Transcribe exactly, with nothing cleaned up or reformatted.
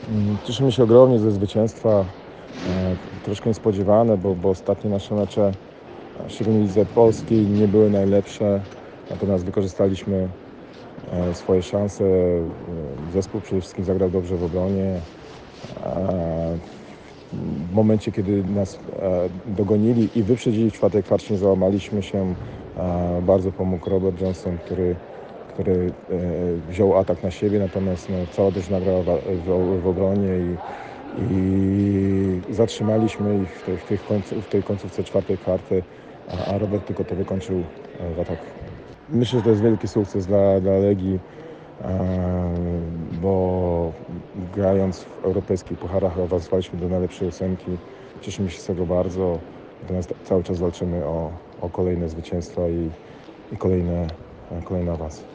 Mm, Cieszymy się ogromnie ze zwycięstwa. E, Troszkę niespodziewane, bo, bo ostatnie nasze mecze, e, szczególnie w lidze polskiej, nie były najlepsze. Natomiast wykorzystaliśmy e, swoje szanse. E, Zespół przede wszystkim zagrał dobrze w obronie. E, W momencie, kiedy nas e, dogonili i wyprzedzili w czwartej kwarcie, nie załamaliśmy się. E, Bardzo pomógł Robert Johnson, który, który e, wziął atak na siebie, natomiast no, cała drużyna grała w, w, w obronie i, i zatrzymaliśmy ich w tej, w tej, końcu, w tej końcówce czwartej kwarty, a, a Robert tylko to wykończył e, w ataku. Myślę, że to jest wielki sukces dla, dla Legii, e, bo grając w europejskich pucharach awansowaliśmy do najlepszej ósemki. Cieszymy się z tego bardzo, natomiast cały czas walczymy o, o kolejne zwycięstwa i, i kolejne, kolejne awanse.